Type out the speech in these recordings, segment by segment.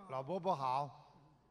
老伯伯好。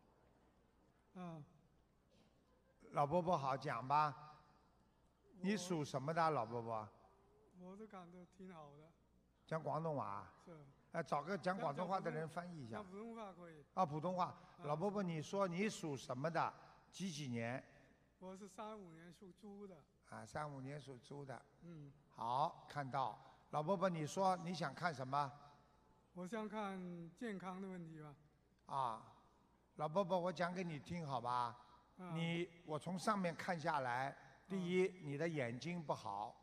老伯伯好，讲吧。你属什么的，老伯伯？ 我都感觉挺好的。 讲广东话。 是。 找个讲广东话的人翻译一下。 讲普通话可以。 普通话。老伯伯，你说你属什么的？几年？ 我是35年属猪的。 35年属猪的。 好， 看到。老伯伯，你说你想看什么？ 我想看健康的问题吧。 老伯伯，我讲给你听好吧？我从上面看下来，第一，你的眼睛不好。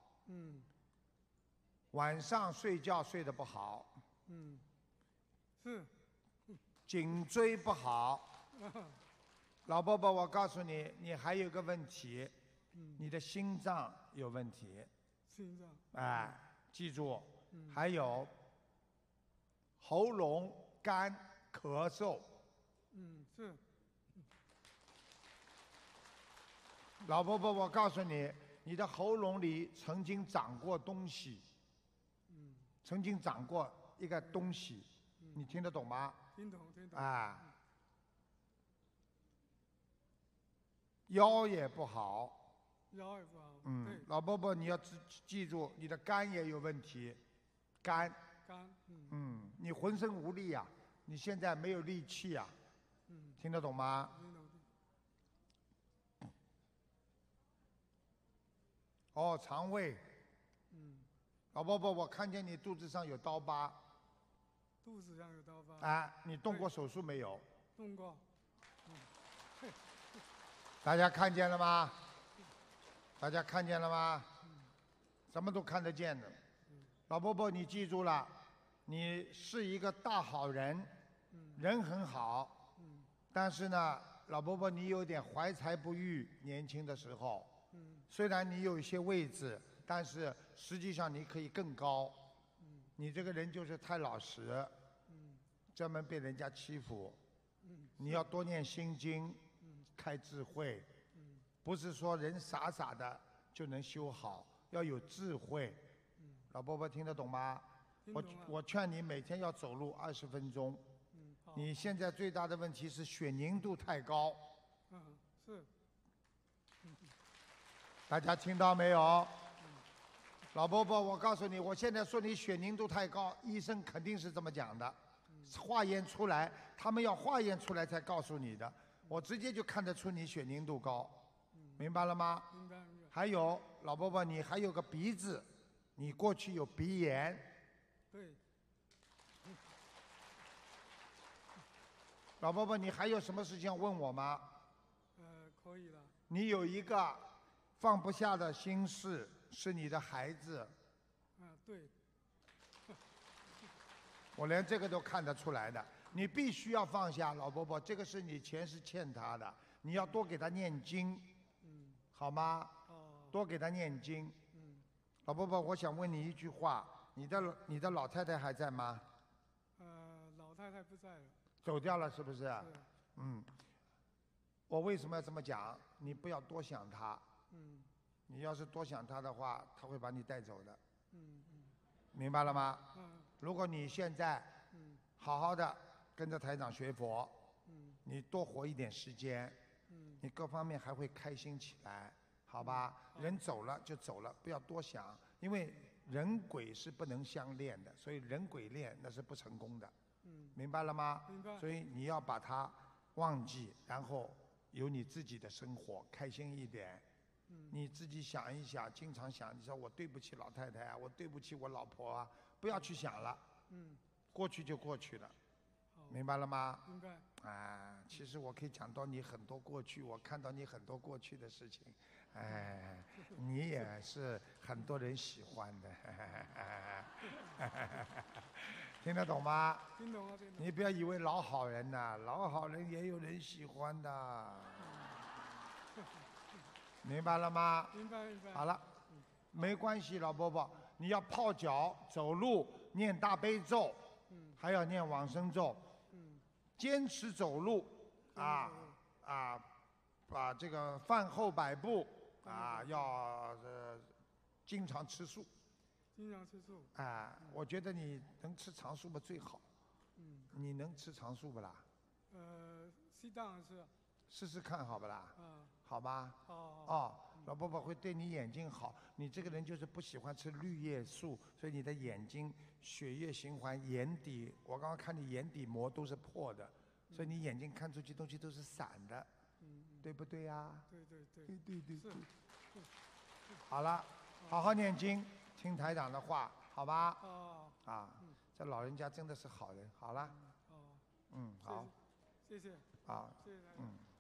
晚上睡觉睡得不好。 是。 颈椎不好。老伯伯，我告诉你，你还有个问题，你的心脏有问题。 心脏。 记住，还有喉咙干咳嗽。 是。 老伯伯，我告诉你，你的喉咙里曾经长过东西。曾经长过一个东西，你听得懂吗？ 听懂。 腰也不好。 腰也不好。 老伯伯，你要记住，你的肝也有问题。肝。你浑身无力啊，你现在没有力气啊。听得懂吗？肠胃。老伯伯，我看见你肚子上有刀疤。 肚子上有刀疤。 你动过手术没有？ 动过。 大家看见了吗？大家看见了吗？什么都看得见的。老伯伯，你记住了，你是一个大好人，人很好。但是呢，老伯伯，你有点怀才不遇，年轻的时候。虽然你有一些位置，但是实际上你可以更高。你这个人就是太老实，专门被人家欺负。你要多念心经，开智慧。不是说人傻傻的就能修好，要有智慧。老伯伯听得懂吗？我劝你每天要走路20分钟。你现在最大的问题是血凝度太高。 是。 大家听到没有？老伯伯，我告诉你，我现在说你血凝度太高，医生肯定是这么讲的。化验出来，他们要化验出来才告诉你的。我直接就看得出你血凝度高，明白了吗？ 明白。 还有，老伯伯，你还有个鼻子，你过去有鼻炎。 对。 老伯伯，你还有什么事情要问我吗？ 可以了。 你有一个放不下的心事，是你的孩子。 对。 我连这个都看得出来的，你必须要放下，老伯伯，这个是你钱是欠他的，你要多给他念经，好吗？多给他念经。老伯伯，我想问你一句话，你的老太太还在吗？ 老太太不在了。 走掉了是不是？ 是。 我为什么要这么讲？你不要多想她。你要是多想她的话，她会把你带走的。明白了吗？如果你现在好好的跟着台长学佛，你多活一点时间，你各方面还会开心起来，好吧？人走了就走了，不要多想，因为人鬼是不能相恋的，所以人鬼恋那是不成功的。明白了吗？ 明白。 所以你要把它忘记，然后有你自己的生活，开心一点。你自己想一想，经常想，你说我对不起老太太啊，我对不起我老婆啊，不要去想了。过去就过去了。明白了吗？ 明白。 其实我可以讲到你很多过去，我看到你很多过去的事情，你也是很多人喜欢的，听得懂吗？ 听懂了，听懂了。 你不要以为老好人呐，老好人也有人喜欢的，明白了吗？ 明白明白。 好了，没关系，老伯伯，你要泡脚、走路、念大悲咒，还要念往生咒，坚持走路，把这个饭后百步要经常吃素。 经常吃素。 我觉得你能吃长素嘛最好。你能吃长素不啦？ 适当是。 试试看好不啦？ 啊。 好吧？ 哦。 哦，老伯伯会对你眼睛好。你这个人就是不喜欢吃绿叶素，所以你的眼睛血液循环、眼底，我刚刚看你眼底膜都是破的，所以你眼睛看出去东西都是散的，对不对呀？ 对对对。 对。 是。 好了，好好念经，听台长的话，好吧？啊，这老人家真的是好人。好了。 哦。 好。 谢谢。 好。 谢谢台长。